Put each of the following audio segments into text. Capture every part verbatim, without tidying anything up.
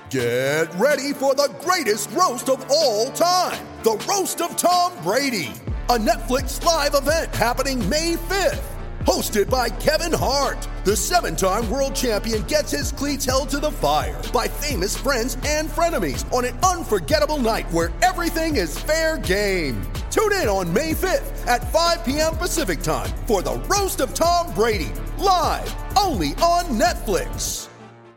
Get ready for the greatest roast of all time, the Roast of Tom Brady, a Netflix live event happening May fifth. Hosted by Kevin Hart, the seven-time world champion gets his cleats held to the fire by famous friends and frenemies on an unforgettable night where everything is fair game. Tune in on May fifth at five p.m. Pacific time for the Roast of Tom Brady, live only on Netflix.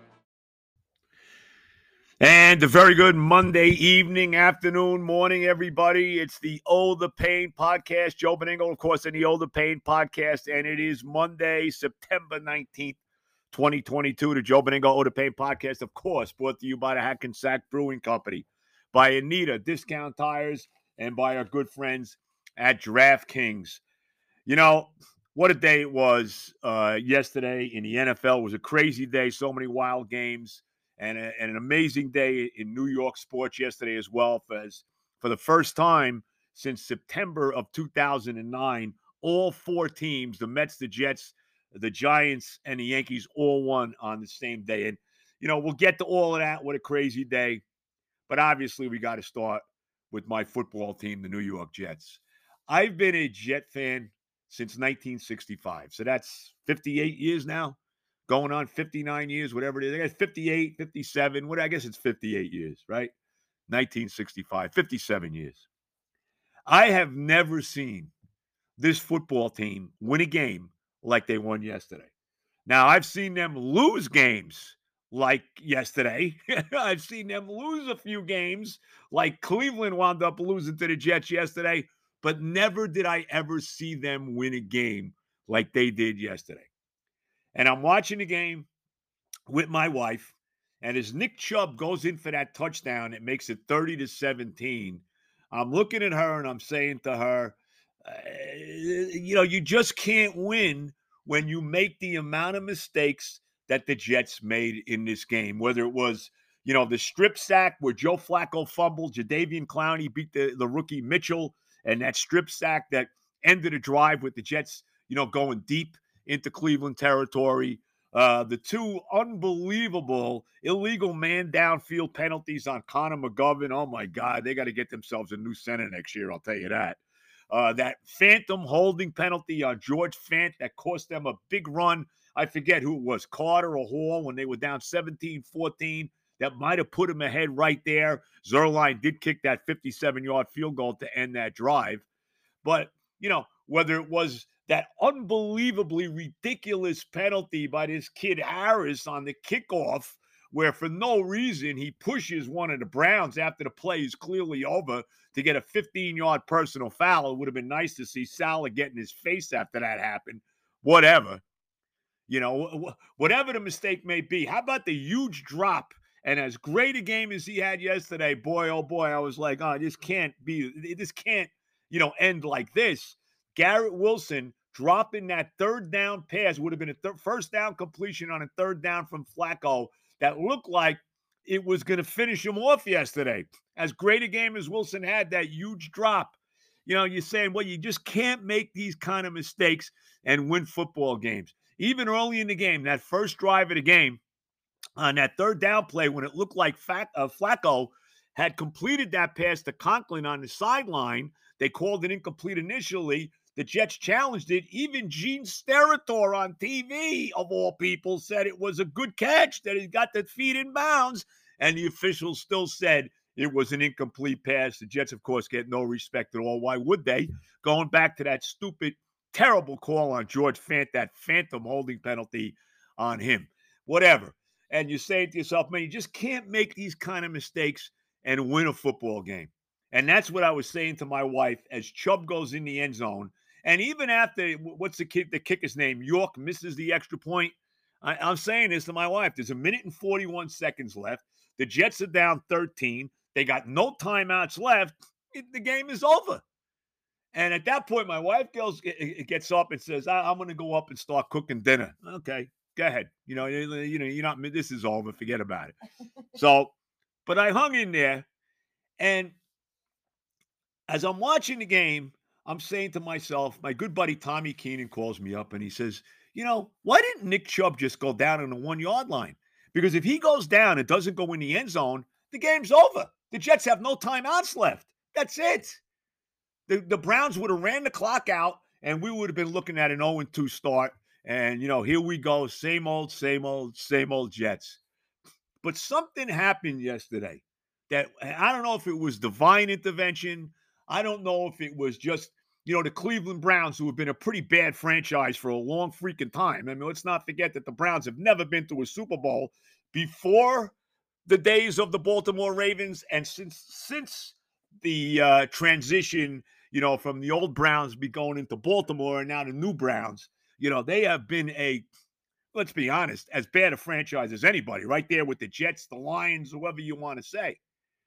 And a very good Monday evening, afternoon, morning, everybody. It's the Oh the Pain podcast. Joe Benigno, of course, in the Oh the Pain podcast. And it is Monday, September nineteenth, twenty twenty-two. The Joe Benigno Oh the Pain podcast, of course, brought to you by the Hackensack Brewing Company, by Anita Discount Tires, and by our good friends at DraftKings. You know, what a day it was uh, yesterday in the N F L. It was a crazy day, so many wild games. And, a, and an amazing day in New York sports yesterday as well. For, as, for the first time since September of two thousand nine, all four teams, the Mets, the Jets, the Giants, and the Yankees, all won on the same day. And, you know, we'll get to all of that. What a crazy day. But obviously, we got to start with my football team, the New York Jets. I've been a Jet fan since nineteen sixty-five. So that's fifty-eight years now. Going on fifty-nine years, whatever it is. I guess fifty-eight, fifty-seven. What I guess it's fifty-eight years, right? nineteen sixty-five, fifty-seven years. I have never seen this football team win a game like they won yesterday. Now, I've seen them lose games like yesterday. I've seen them lose a few games like Cleveland wound up losing to the Jets yesterday, but never did I ever see them win a game like they did yesterday. And I'm watching the game with my wife, and as Nick Chubb goes in for that touchdown, it makes it thirty to seventeen. I'm looking at her and I'm saying to her, uh, you know, you just can't win when you make the amount of mistakes that the Jets made in this game, whether it was, you know, the strip sack where Joe Flacco fumbled, Jadeveon Clowney beat the, the rookie Mitchell, and that strip sack that ended a drive with the Jets, you know, going deep into Cleveland territory. Uh, the two unbelievable illegal man downfield penalties on Connor McGovern. Oh, my God. They got to get themselves a new center next year, I'll tell you that. Uh, that phantom holding penalty on George Fant that cost them a big run. I forget who it was, Carter or Hall, when they were down seventeen fourteen. That might have put them ahead right there. Zerline did kick that fifty-seven-yard field goal to end that drive. But, you know, whether it was that unbelievably ridiculous penalty by this kid Harris on the kickoff, where for no reason he pushes one of the Browns after the play is clearly over to get a fifteen-yard personal foul. It would have been nice to see Salah get in his face after that happened. Whatever. You know, whatever the mistake may be. How about the huge drop? And as great a game as he had yesterday, boy, oh boy, I was like, oh, this can't be, this can't, you know, end like this. Garrett Wilson dropping that third down pass would have been a th- first down completion on a third down from Flacco that looked like it was going to finish him off yesterday. As great a game as Wilson had, that huge drop. You know, you're saying, well, you just can't make these kind of mistakes and win football games. Even early in the game, that first drive of the game, on that third down play when it looked like Fat, uh, Flacco had completed that pass to Conklin on the sideline, they called it incomplete initially. The Jets challenged it. Even Gene Steratore on T V, of all people, said it was a good catch, that he got the feet in bounds, and the officials still said it was an incomplete pass. The Jets, of course, get no respect at all. Why would they? Going back to that stupid, terrible call on George Fant, that phantom holding penalty on him. Whatever. And you're saying to yourself, man, you just can't make these kind of mistakes and win a football game. And that's what I was saying to my wife as Chubb goes in the end zone. And even after, what's the kick, the kicker's name? York misses the extra point. I, I'm saying this to my wife. There's a minute and forty-one seconds left. The Jets are down thirteen. They got no timeouts left. It, the game is over. And at that point, my wife goes, gets up and says, I, I'm going to go up and start cooking dinner. Okay, go ahead. You know, you, you know, you're not, this is over. Forget about it. So, but I hung in there. And as I'm watching the game, I'm saying to myself, my good buddy Tommy Keenan calls me up and he says, you know, why didn't Nick Chubb just go down on the one-yard line? Because if he goes down and doesn't go in the end zone, the game's over. The Jets have no timeouts left. That's it. The, the Browns would have ran the clock out, and we would have been looking at an oh and two start. And, you know, here we go. Same old, same old, same old Jets. But something happened yesterday that I don't know if it was divine intervention. I don't know if it was just, you know, the Cleveland Browns, who have been a pretty bad franchise for a long freaking time. I mean, let's not forget that the Browns have never been to a Super Bowl before the days of the Baltimore Ravens, and since since the uh, transition, you know, from the old Browns be going into Baltimore and now the new Browns, you know, they have been a, let's be honest, as bad a franchise as anybody, right there with the Jets, the Lions, whoever you want to say.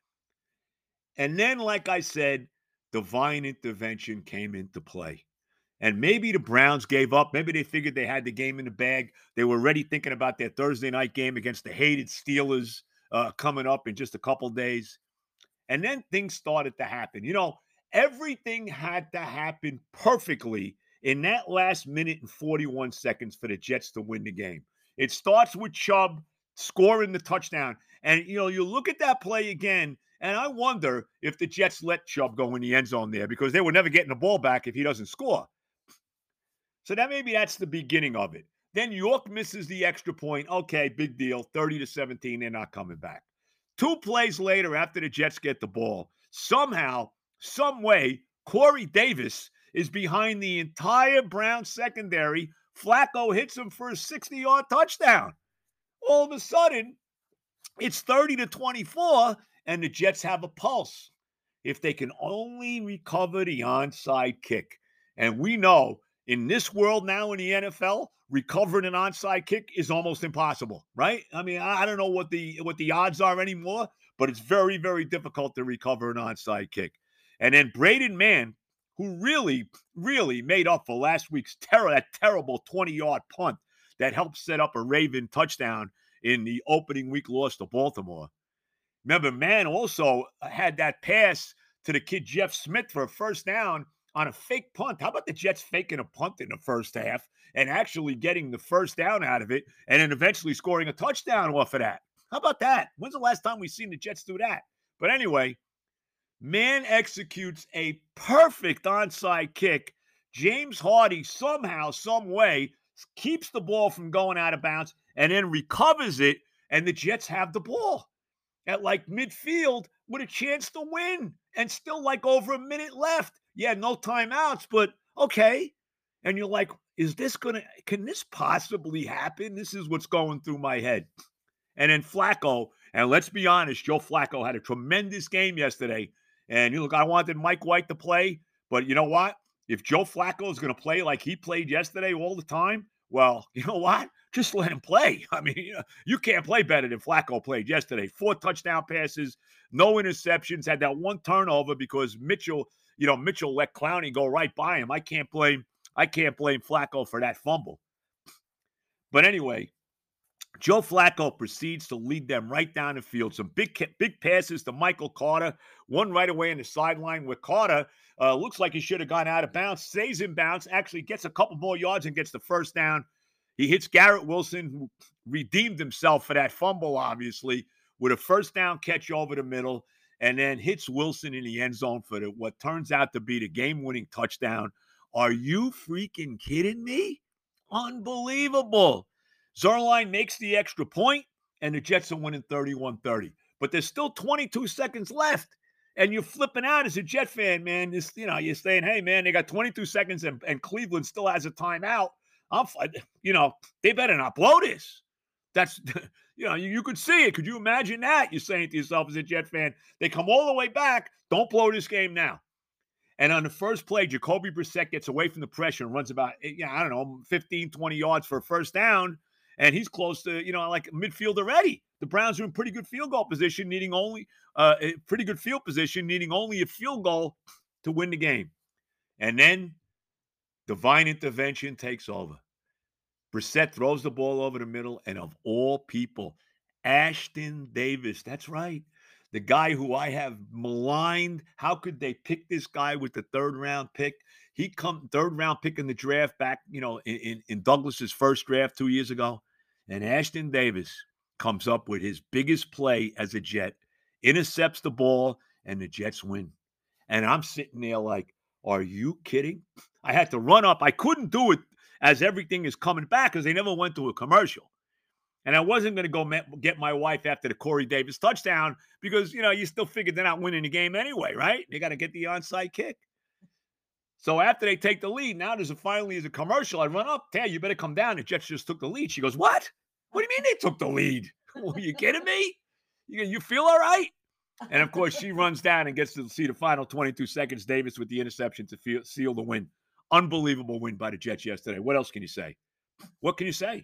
And then, like I said, divine intervention came into play. And maybe the Browns gave up. Maybe they figured they had the game in the bag. They were already thinking about their Thursday night game against the hated Steelers uh, coming up in just a couple days. And then things started to happen. You know, everything had to happen perfectly in that last minute and forty-one seconds for the Jets to win the game. It starts with Chubb scoring the touchdown. And, you know, you look at that play again, and I wonder if the Jets let Chubb go in the end zone there, because they were never getting the ball back if he doesn't score. So that maybe that's the beginning of it. Then York misses the extra point. Okay, big deal. thirty to seventeen, they're not coming back. Two plays later, after the Jets get the ball, somehow, some way, Corey Davis is behind the entire Browns secondary. Flacco hits him for a sixty-yard touchdown. All of a sudden, it's thirty to twenty-four, and the Jets have a pulse. If they can only recover the onside kick. And we know in this world now in the N F L, recovering an onside kick is almost impossible, right? I mean, I don't know what the what the odds are anymore, but it's very, very difficult to recover an onside kick. And then Braden Mann, who really, really made up for last week's terror, that terrible twenty-yard punt that helped set up a Raven touchdown in the opening week loss to Baltimore. Remember, Mann also had that pass to the kid Jeff Smith for a first down on a fake punt. How about the Jets faking a punt in the first half and actually getting the first down out of it and then eventually scoring a touchdown off of that? How about that? When's the last time we've seen the Jets do that? But anyway, Mann executes a perfect onside kick. James Hardy somehow, some way, keeps the ball from going out of bounds and then recovers it, and the Jets have the ball at like midfield with a chance to win and still like over a minute left. Yeah, no timeouts, but okay. And you're like, is this going to, can this possibly happen? This is what's going through my head. And then Flacco, and let's be honest, Joe Flacco had a tremendous game yesterday. And you look, I wanted Mike White to play, but you know what? If Joe Flacco is going to play like he played yesterday all the time, well, you know what? Just let him play. I mean, you can't play better than Flacco played yesterday. Four touchdown passes, no interceptions, had that one turnover because Mitchell, you know, Mitchell let Clowney go right by him. I can't blame, I can't blame Flacco for that fumble. But anyway, Joe Flacco proceeds to lead them right down the field. Some big, big passes to Michael Carter. One right away in the sideline where Carter uh, looks like he should have gone out of bounds, stays in bounds, actually gets a couple more yards and gets the first down. He hits Garrett Wilson, who redeemed himself for that fumble, obviously, with a first down catch over the middle, and then hits Wilson in the end zone for the, what turns out to be the game-winning touchdown. Are you freaking kidding me? Unbelievable. Zuerlein makes the extra point, and the Jets are winning thirty-one thirty. But there's still twenty-two seconds left, and you're flipping out as a Jet fan, man. This, you know, you're saying, hey, man, they got twenty-two seconds, and, and Cleveland still has a timeout. I'm, you know, they better not blow this. That's, you know, you, you could see it. Could you imagine that? You're saying to yourself as a Jet fan, they come all the way back. Don't blow this game now. And on the first play, Jacoby Brissett gets away from the pressure and runs about, yeah, I don't know, fifteen, twenty yards for a first down. And he's close to, you know, like midfield already. The Browns are in pretty good field goal position, needing only uh, a pretty good field position, needing only a field goal to win the game. And then divine intervention takes over. Brissett throws the ball over the middle, and of all people, Ashton Davis. That's right. The guy who I have maligned. How could they pick this guy with the third round pick? He come third round pick in the draft back, you know, in, in Douglas's first draft two years ago. And Ashton Davis comes up with his biggest play as a Jet, intercepts the ball, and the Jets win. And I'm sitting there like, are you kidding? I had to run up. I couldn't do it as everything is coming back because they never went to a commercial. And I wasn't going to go get my wife after the Corey Davis touchdown because, you know, you still figured they're not winning the game anyway, right? They got to get the onside kick. So after they take the lead, now there's a finally is a commercial. I run up, Tay, you better come down. The Jets just took the lead. She goes, what? What do you mean they took the lead? Are you kidding me? You, you feel all right? And, of course, she runs down and gets to see the final twenty-two seconds. Davis with the interception to feel, seal the win. Unbelievable win by the Jets yesterday. What else can you say? What can you say?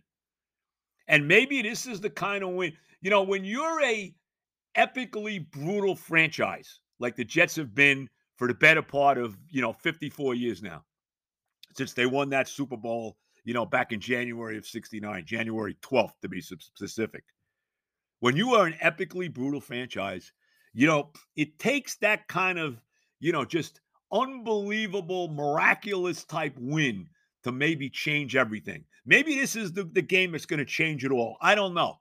And maybe this is the kind of win. You know, when you're a epically brutal franchise, like the Jets have been for the better part of, you know, fifty-four years now, since they won that Super Bowl, you know, back in January of sixty-nine, January twelfth to be specific. When you are an epically brutal franchise, you know, it takes that kind of, you know, just unbelievable, miraculous type win to maybe change everything. Maybe this is the, the game that's going to change it all. I don't know.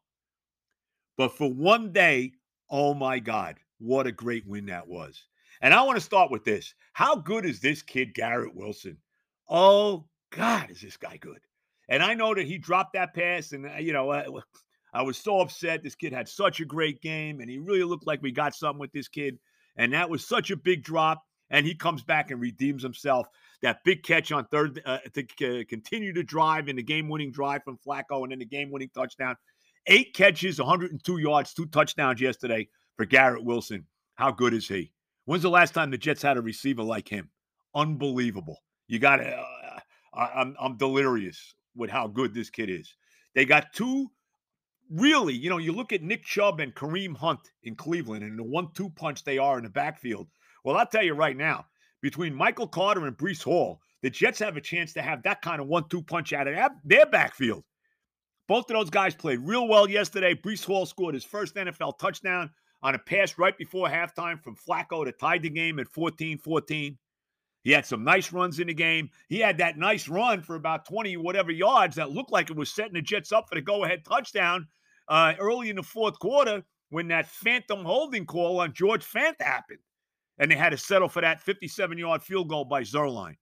But for one day, oh my God, what a great win that was. And I want to start with this. How good is this kid, Garrett Wilson? Oh, God, is this guy good? And I know that he dropped that pass, and, you know, I, I was so upset. This kid had such a great game, and he really looked like we got something with this kid. And that was such a big drop, and he comes back and redeems himself. That big catch on third uh, to uh, continue to drive in the game-winning drive from Flacco and then the game-winning touchdown. Eight catches, one hundred two yards, two touchdowns yesterday for Garrett Wilson. How good is he? When's the last time the Jets had a receiver like him? Unbelievable. You got to uh, – I'm, I'm delirious with how good this kid is. They got two really – you know, you look at Nick Chubb and Kareem Hunt in Cleveland and the one two punch they are in the backfield. Well, I'll tell you right now, between Michael Carter and Breece Hall, the Jets have a chance to have that kind of one two punch out of their backfield. Both of those guys played real well yesterday. Breece Hall scored his first N F L touchdown on a pass right before halftime from Flacco to tie the game at fourteen fourteen. He had some nice runs in the game. He had that nice run for about twenty whatever yards that looked like it was setting the Jets up for the go-ahead touchdown uh, early in the fourth quarter when that phantom holding call on George Fant happened. And they had to settle for that fifty-seven-yard field goal by Zuerlein.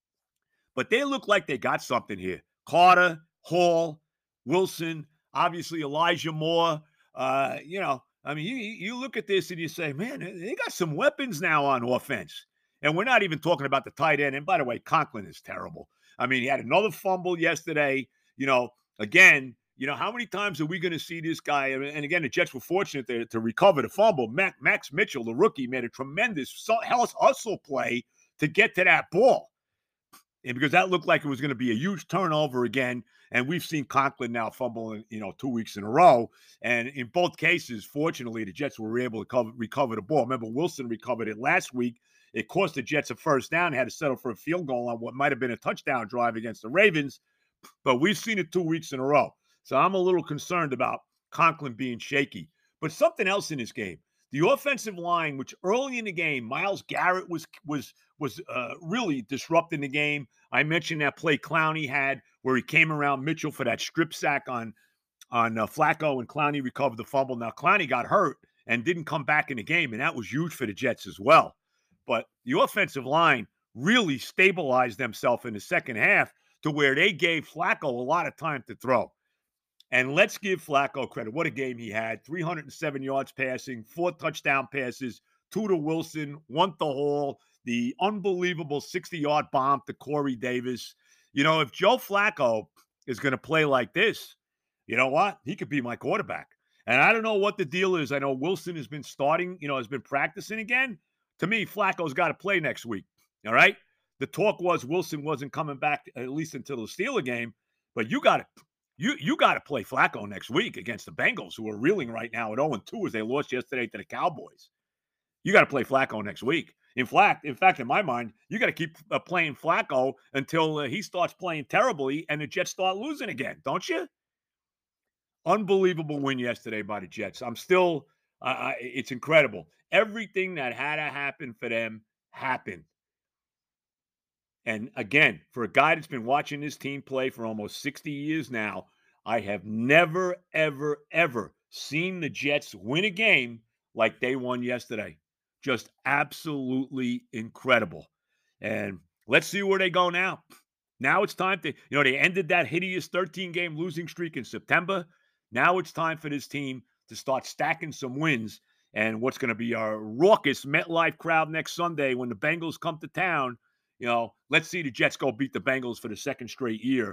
But they look like they got something here. Carter, Hall, Wilson, obviously Elijah Moore. Uh, you know, I mean, you, you look at this and you say, man, they got some weapons now on offense. And we're not even talking about the tight end. And by the way, Conklin is terrible. I mean, he had another fumble yesterday. You know, again, you know, how many times are we going to see this guy? And again, the Jets were fortunate to, to recover the fumble. Max Mitchell, the rookie, made a tremendous hustle play to get to that ball. And because that looked like it was going to be a huge turnover again. And we've seen Conklin now fumble, in, you know, two weeks in a row. And in both cases, fortunately, the Jets were able to cover, recover the ball. Remember, Wilson recovered it last week. It cost the Jets a first down. They had to settle for a field goal on what might have been a touchdown drive against the Ravens. But we've seen it two weeks in a row. So I'm a little concerned about Conklin being shaky. But something else in this game. The offensive line, which early in the game, Myles Garrett was was was uh, really disrupting the game. I mentioned that play Clowney had where he came around Mitchell for that strip sack on, on uh, Flacco, and Clowney recovered the fumble. Now, Clowney got hurt and didn't come back in the game, and that was huge for the Jets as well. But the offensive line really stabilized themselves in the second half to where they gave Flacco a lot of time to throw. And let's give Flacco credit. What a game he had. three hundred seven yards passing, four touchdown passes, two to Wilson, one to Hall, the unbelievable sixty-yard bomb to Corey Davis. You know, if Joe Flacco is going to play like this, you know what? He could be my quarterback. And I don't know what the deal is. I know Wilson has been starting, you know, has been practicing again. To me, Flacco's got to play next week. All right? The talk was Wilson wasn't coming back at least until the Steeler game. But you got to You you got to play Flacco next week against the Bengals, who are reeling right now at oh and two as they lost yesterday to the Cowboys. You got to play Flacco next week. In fact, in fact, in my mind, you got to keep uh, playing Flacco until uh, he starts playing terribly and the Jets start losing again, don't you? Unbelievable win yesterday by the Jets. I'm still, uh, it's incredible. Everything that had to happen for them happened. And again, for a guy that's been watching this team play for almost sixty years now, I have never, ever, ever seen the Jets win a game like they won yesterday. Just absolutely incredible. And let's see where they go now. Now it's time to, you know, they ended that hideous thirteen-game losing streak in September. Now it's time for this team to start stacking some wins. And what's going to be a raucous MetLife crowd next Sunday when the Bengals come to town. You know, let's see the Jets go beat the Bengals for the second straight year.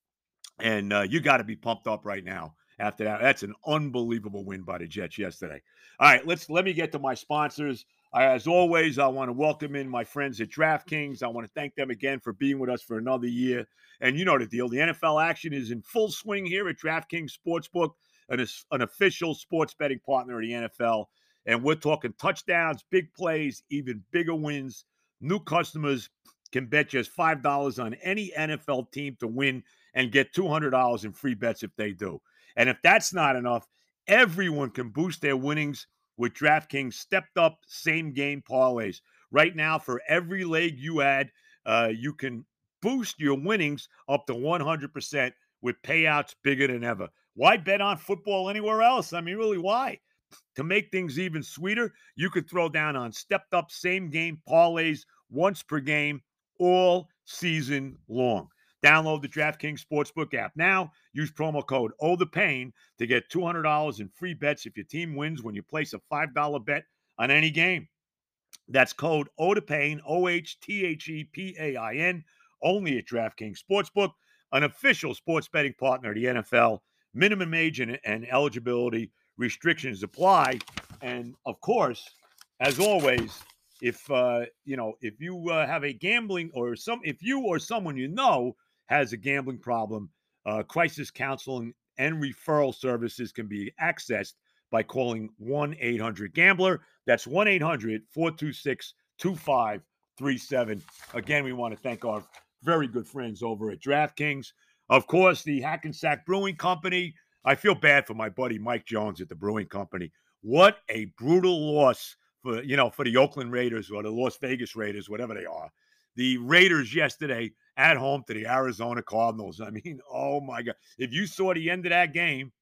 And uh, you got to be pumped up right now after that. That's an unbelievable win by the Jets yesterday. All right, let's let me get to my sponsors. Uh, as always, I want to welcome in my friends at DraftKings. I want to thank them again for being with us for another year. And you know the deal. The N F L action is in full swing here at DraftKings Sportsbook, an, an official sports betting partner of the N F L. And we're talking touchdowns, big plays, even bigger wins. New customers can bet just five dollars on any N F L team to win and get two hundred dollars in free bets if they do. And if that's not enough, everyone can boost their winnings with DraftKings stepped-up same-game parlays. Right now, for every leg you add, uh, you can boost your winnings up to one hundred percent with payouts bigger than ever. Why bet on football anywhere else? I mean, really, why? To make things even sweeter, you could throw down on stepped-up same-game parlays once per game all season long. Download the DraftKings Sportsbook app now. Use promo code OTHEPAIN to get two hundred dollars in free bets if your team wins when you place a five dollar bet on any game. That's code OTHEPAIN, O H T H E P A I N, only at DraftKings Sportsbook, an official sports betting partner of the N F L. Minimum age and, and eligibility restrictions apply. And, of course, as always, if, uh, you know, if you uh, have a gambling or some, if you or someone you know has a gambling problem, uh, crisis counseling and referral services can be accessed by calling one eight hundred gambler. That's one eight hundred four two six two five three seven. Again, we want to thank our very good friends over at DraftKings. Of course, the Hackensack Brewing Company. I feel bad for my buddy Mike Jones at the Brewing Company. What a brutal loss for, you know, for the Oakland Raiders or the Las Vegas Raiders, whatever they are. The Raiders yesterday at home to the Arizona Cardinals. I mean, oh, my God. If you saw the end of that game,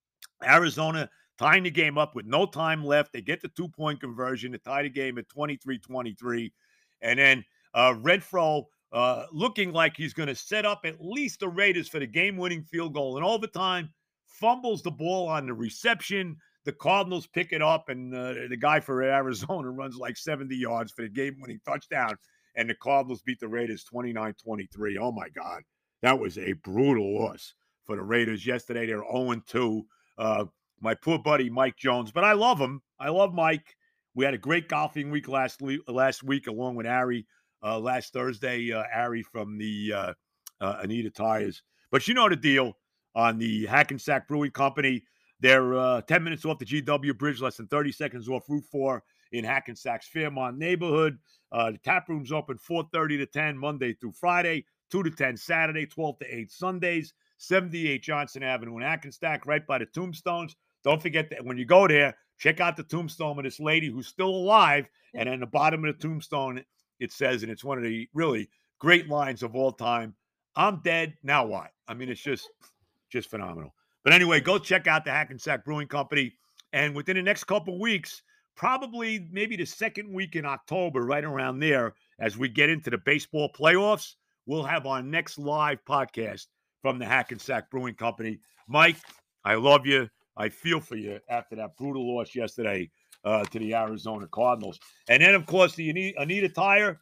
Arizona tying the game up with no time left. They get the two-point conversion to tie the game at twenty-three twenty-three. And then uh, Renfro uh, looking like he's going to set up at least the Raiders for the game-winning field goal. In overtime, fumbles the ball on the reception. The Cardinals pick it up, and uh, the guy for Arizona runs like seventy yards for the game-winning touchdown. And the Cardinals beat the Raiders twenty-nine twenty-three. Oh, my God. That was a brutal loss for the Raiders yesterday. They're oh and two. Uh, my poor buddy Mike Jones. But I love him. I love Mike. We had a great golfing week last, le- last week along with Ari uh, last Thursday. Uh, Ari from the uh, uh, Anita Tires. But you know the deal on the Hackensack Brewing Company. They're uh, ten minutes off the G W Bridge, less than thirty seconds off Route four in Hackensack's Fairmont neighborhood. Uh, the tap room's open four thirty to ten Monday through Friday, two to ten Saturday, twelve to eight Sundays, seventy-eight Johnson Avenue in Hackensack, right by the tombstones. Don't forget that when you go there, check out the tombstone of this lady who's still alive. And at the bottom of the tombstone, it says, and it's one of the really great lines of all time, I'm dead, now what? I mean, it's just, just phenomenal. But anyway, go check out the Hackensack Brewing Company. And within the next couple weeks, probably maybe the second week in October, right around there, as we get into the baseball playoffs, we'll have our next live podcast from the Hackensack Brewing Company. Mike, I love you. I feel for you after that brutal loss yesterday uh, to the Arizona Cardinals. And then, of course, the Anita, Anita Tire,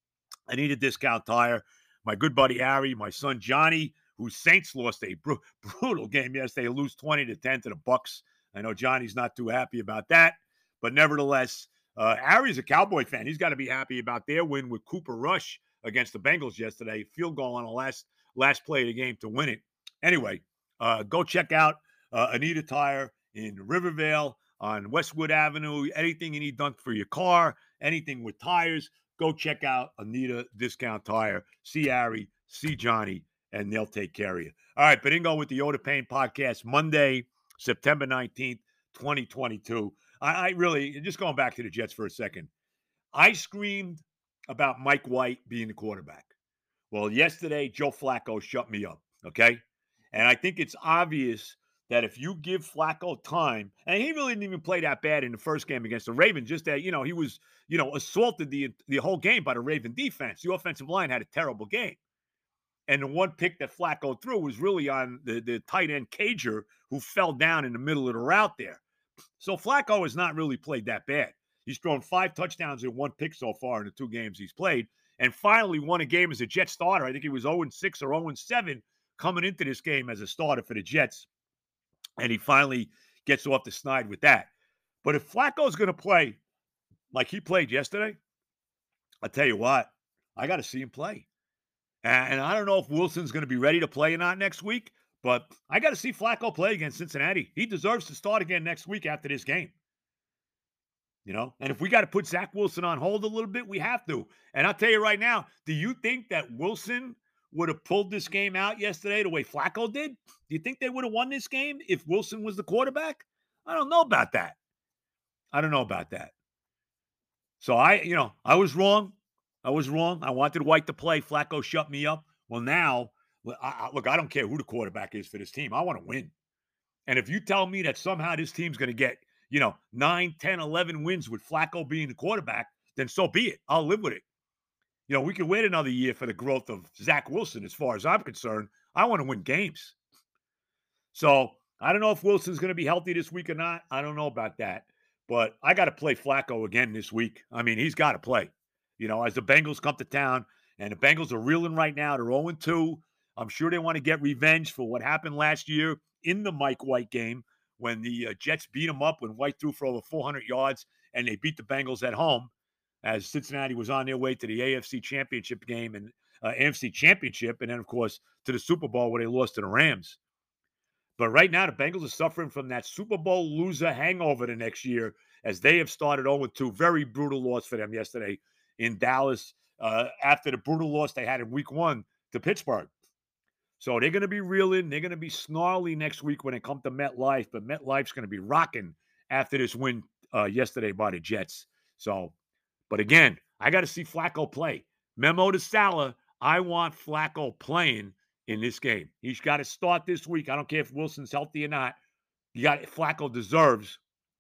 Anita Discount Tire, my good buddy Harry, my son Johnny, whose Saints lost a br- brutal game yesterday, lose twenty to ten to the Bucks. I know Johnny's not too happy about that, but nevertheless, uh, Harry's a Cowboy fan. He's got to be happy about their win with Cooper Rush against the Bengals yesterday. Field goal on the last last play of the game to win it. Anyway, uh, go check out uh, Anita Tire in Rivervale on Westwood Avenue. Anything you need done for your car, anything with tires, go check out Anita Discount Tire. See Harry, see Johnny, and they'll take care of you. All right, Benigno with the Oda Payne podcast, Monday, September nineteenth, twenty twenty-two. I, I really, just going back to the Jets for a second, I screamed about Mike White being the quarterback. Well, yesterday, Joe Flacco shut me up, okay? And I think it's obvious that if you give Flacco time, and he really didn't even play that bad in the first game against the Ravens, just that, you know, he was, you know, assaulted the, the whole game by the Raven defense. The offensive line had a terrible game. And the one pick that Flacco threw was really on the, the tight end Cager, who fell down in the middle of the route there. So Flacco has not really played that bad. He's thrown five touchdowns and one pick so far in the two games he's played, and finally won a game as a Jet starter. I think he was oh and six or oh and seven coming into this game as a starter for the Jets. And he finally gets off the snide with that. But if Flacco's going to play like he played yesterday, I'll tell you what, I got to see him play. And I don't know if Wilson's going to be ready to play or not next week, but I got to see Flacco play against Cincinnati. He deserves to start again next week after this game. You know, and if we got to put Zach Wilson on hold a little bit, we have to. And I'll tell you right now, do you think that Wilson would have pulled this game out yesterday the way Flacco did? Do you think they would have won this game if Wilson was the quarterback? I don't know about that. I don't know about that. So I, you know, I was wrong. I was wrong. I wanted White to play. Flacco shut me up. Well, now, I, I, look, I don't care who the quarterback is for this team. I want to win. And if you tell me that somehow this team's going to get, you know, nine, ten, eleven wins with Flacco being the quarterback, then so be it. I'll live with it. You know, we can wait another year for the growth of Zach Wilson as far as I'm concerned. I want to win games. So I don't know if Wilson's going to be healthy this week or not. I don't know about that. But I got to play Flacco again this week. I mean, he's got to play. You know, as the Bengals come to town, and the Bengals are reeling right now. They're oh and two. I'm sure they want to get revenge for what happened last year in the Mike White game when the uh, Jets beat them up, when White threw for over four hundred yards, and they beat the Bengals at home as Cincinnati was on their way to the A F C Championship game and uh, A F C Championship, and then, of course, to the Super Bowl where they lost to the Rams. But right now, the Bengals are suffering from that Super Bowl loser hangover the next year as they have started oh and two. Very brutal loss for them yesterday in Dallas uh, after the brutal loss they had in week one to Pittsburgh. So they're going to be reeling. They're going to be snarly next week when it comes to MetLife, but MetLife's going to be rocking after this win uh, yesterday by the Jets. So, but again, I got to see Flacco play. Memo to Salah, I want Flacco playing in this game. He's got to start this week. I don't care if Wilson's healthy or not. You got Flacco deserves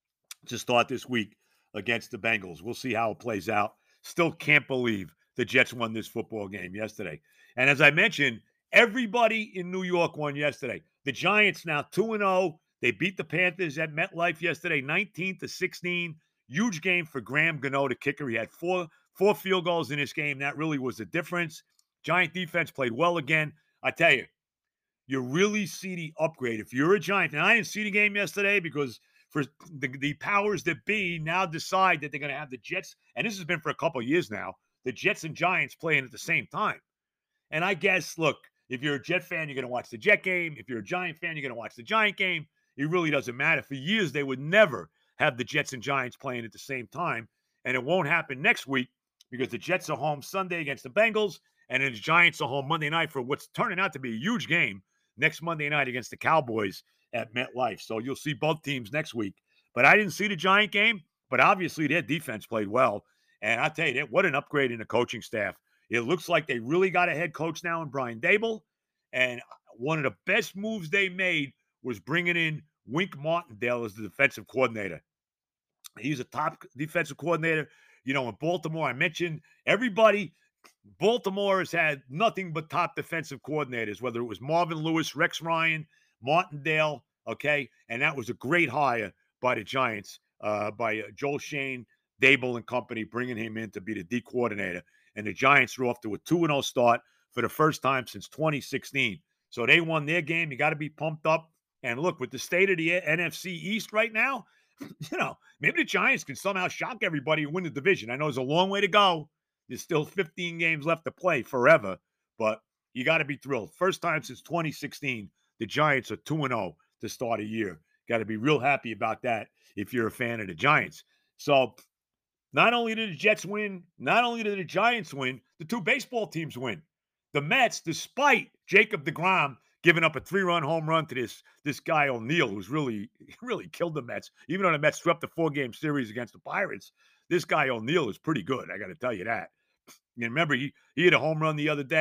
to start this week against the Bengals. We'll see how it plays out. Still can't believe the Jets won this football game yesterday. And as I mentioned, everybody in New York won yesterday. The Giants now two and oh. They beat the Panthers at MetLife yesterday, nineteen to sixteen. Huge game for Graham Gano, the kicker. He had four, four field goals in this game. That really was the difference. Giant defense played well again. I tell you, you really see the upgrade. If you're a Giant, and I didn't see the game yesterday because for the, the powers that be now decide that they're going to have the Jets, and this has been for a couple of years now, the Jets and Giants playing at the same time. And I guess, look, if you're a Jet fan, you're going to watch the Jet game. If you're a Giant fan, you're going to watch the Giant game. It really doesn't matter. For years, they would never have the Jets and Giants playing at the same time. And it won't happen next week because the Jets are home Sunday against the Bengals, and then the Giants are home Monday night for what's turning out to be a huge game next Monday night against the Cowboys at MetLife. So you'll see both teams next week. But I didn't see the Giant game, but obviously their defense played well. And I tell you, what an upgrade in the coaching staff. It looks like they really got a head coach now in Brian Daboll. And one of the best moves they made was bringing in Wink Martindale as the defensive coordinator. He's a top defensive coordinator. You know, in Baltimore, I mentioned everybody. Baltimore has had nothing but top defensive coordinators, whether it was Marvin Lewis, Rex Ryan, Martindale, okay? And that was a great hire by the Giants, uh, by uh, Joel Shane, Daboll and company, bringing him in to be the D coordinator. And the Giants are off to a two and oh start for the first time since twenty sixteen. So they won their game. You got to be pumped up. And look, with the state of the N F C East right now, you know, maybe the Giants can somehow shock everybody and win the division. I know there's a long way to go. There's still fifteen games left to play forever, but you got to be thrilled. First time since twenty sixteen, the Giants are two and oh to start a year. Got to be real happy about that if you're a fan of the Giants. So not only did the Jets win, not only did the Giants win, the two baseball teams win. The Mets, despite Jacob deGrom giving up a three-run home run to this, this guy O'Neill, who's really, really killed the Mets. Even though the Mets swept the four-game series against the Pirates, this guy O'Neill is pretty good, I got to tell you that. And remember, he, he hit a home run the other day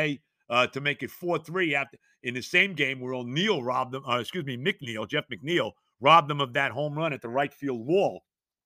uh, to make it four three after in the same game where O'Neal robbed them, uh, excuse me, McNeil, Jeff McNeil, robbed them of that home run at the right field wall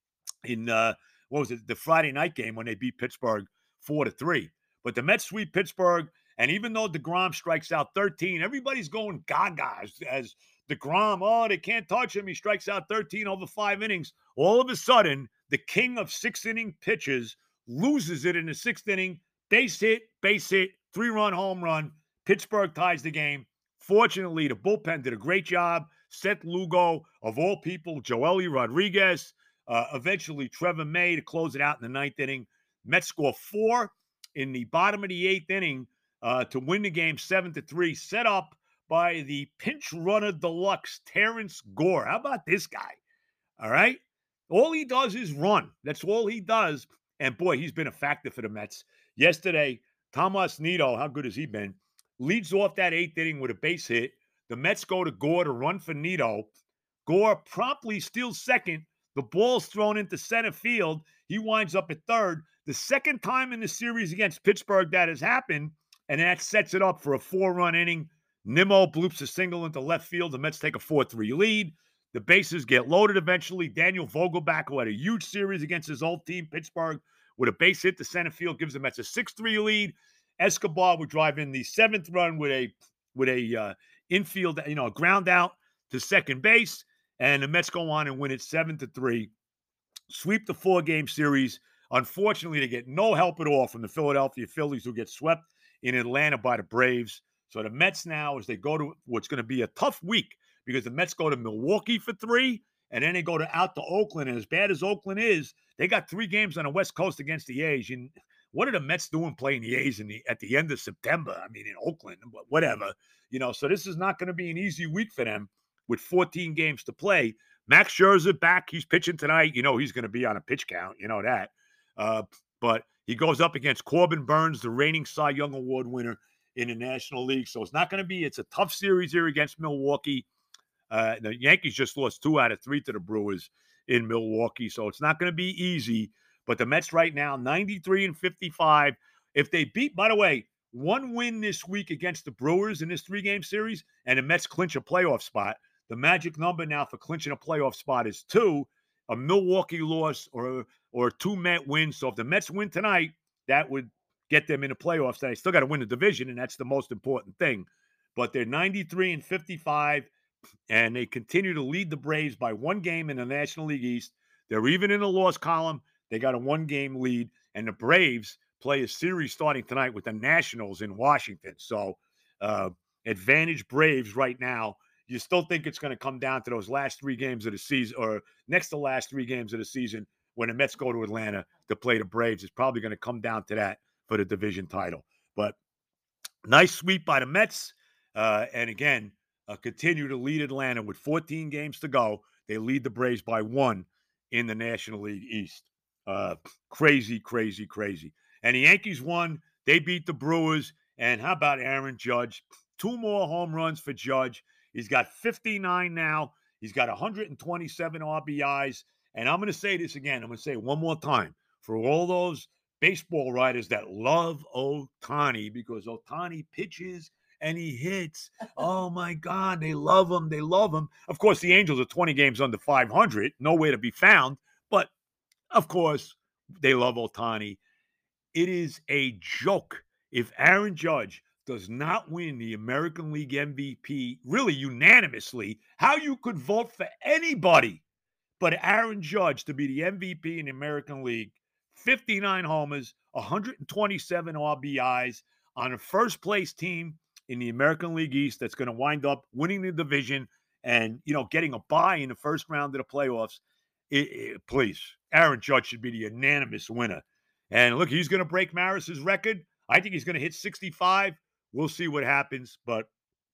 in, uh, what was it, the Friday night game when they beat Pittsburgh four to three. But the Mets sweep Pittsburgh, and even though DeGrom strikes out thirteen, everybody's going gaga as, as DeGrom, oh, they can't touch him. He strikes out thirteen over five innings. All of a sudden, the king of six-inning pitches loses it in the sixth inning. Base hit, base hit, three-run home run. Pittsburgh ties the game. Fortunately, the bullpen did a great job. Seth Lugo, of all people, Joely Rodriguez, uh, eventually Trevor May to close it out in the ninth inning. Mets score four in the bottom of the eighth inning uh, to win the game seven to three, set up by the pinch runner deluxe, Terrence Gore. How about this guy? All right? All he does is run. That's all he does. And, boy, he's been a factor for the Mets. Yesterday, Tomas Nido, how good has he been, leads off that eighth inning with a base hit. The Mets go to Gore to run for Nido. Gore promptly steals second. The ball's thrown into center field. He winds up at third. The second time in the series against Pittsburgh that has happened, and that sets it up for a four-run inning. Nimmo bloops a single into left field. The Mets take a four three lead. The bases get loaded eventually. Daniel Vogelback, who had a huge series against his old team, Pittsburgh, with a base hit to center field, gives the Mets a six three lead. Escobar would drive in the seventh run with a with a uh, infield, you know, a ground out to second base, and the Mets go on and win it seven to three. Sweep the four-game series. Unfortunately, they get no help at all from the Philadelphia Phillies, who get swept in Atlanta by the Braves. So the Mets now, as they go to what's going to be a tough week, because the Mets go to Milwaukee for three, and then they go to out to Oakland. And as bad as Oakland is, they got three games on the West Coast against the A's. And what are the Mets doing playing the A's in the, at the end of September? I mean, in Oakland, whatever. You know, so this is not going to be an easy week for them with fourteen games to play. Max Scherzer back. He's pitching tonight. You know he's going to be on a pitch count. You know that. Uh, but he goes up against Corbin Burns, the reigning Cy Young Award winner in the National League. So it's not going to be – it's a tough series here against Milwaukee. Uh, the Yankees just lost two out of three to the Brewers in Milwaukee, so it's not going to be easy. But the Mets right now, ninety-three and fifty-five. If they beat, by the way, one win this week against the Brewers in this three-game series, and the Mets clinch a playoff spot, the magic number now for clinching a playoff spot is two. A Milwaukee loss or or two Met wins. So if the Mets win tonight, that would get them in the playoffs. They still got to win the division, and that's the most important thing. But they're ninety-three and fifty-five. And they continue to lead the Braves by one game in the National League East. They're even in the loss column. They got a one-game lead. And the Braves play a series starting tonight with the Nationals in Washington. So uh, advantage Braves right now. You still think it's going to come down to those last three games of the season, or next to last three games of the season when the Mets go to Atlanta to play the Braves. It's probably going to come down to that for the division title. But nice sweep by the Mets. Uh, and again, Uh, continue to lead Atlanta with fourteen games to go. They lead the Braves by one in the National League East. Uh, crazy, crazy, crazy. And the Yankees won. They beat the Brewers. And how about Aaron Judge? Two more home runs for Judge. He's got fifty-nine now. He's got one hundred twenty-seven R B Is. And I'm going to say this again. I'm going to say it one more time. For all those baseball writers that love Ohtani, because Ohtani pitches and he hits. Oh, my God. They love him. They love him. Of course, the Angels are twenty games under five hundred. Nowhere to be found. But, of course, they love Ohtani. It is a joke if Aaron Judge does not win the American League M V P, really unanimously, how you could vote for anybody but Aaron Judge to be the M V P in the American League. fifty-nine homers, one hundred twenty-seven R B Is on a first-place team in the American League East that's going to wind up winning the division and, you know, getting a bye in the first round of the playoffs. It, it, please, Aaron Judge should be the unanimous winner. And look, he's going to break Maris's record. I think he's going to hit sixty-five. We'll see what happens. But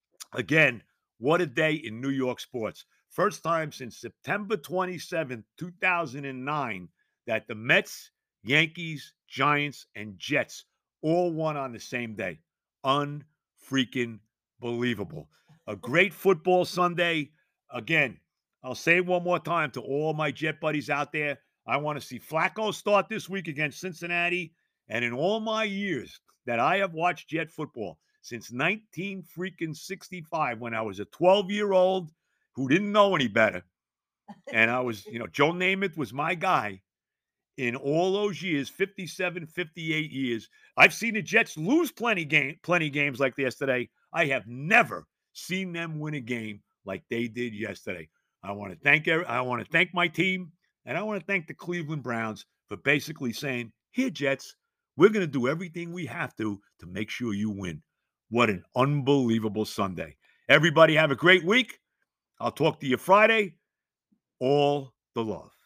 again, what a day in New York sports. First time since September twenty-seventh, two thousand nine, that the Mets, Yankees, Giants, and Jets all won on the same day. Un freaking believable. A great football Sunday. Again, I'll say it one more time to all my Jet buddies out there. I want to see Flacco start this week against Cincinnati. And in all my years that I have watched Jet football, since nineteen freaking sixty-five, when I was a twelve-year-old who didn't know any better. And I was, you know, Joe Namath was my guy. In all those years, fifty-seven, fifty-eight years, I've seen the Jets lose plenty game, plenty games like yesterday. I have never seen them win a game like they did yesterday. I want to thank I want to thank my team, and I want to thank the Cleveland Browns for basically saying, "Here, Jets, we're going to do everything we have to to make sure you win." What an unbelievable Sunday. Everybody have a great week. I'll talk to you Friday. All the love.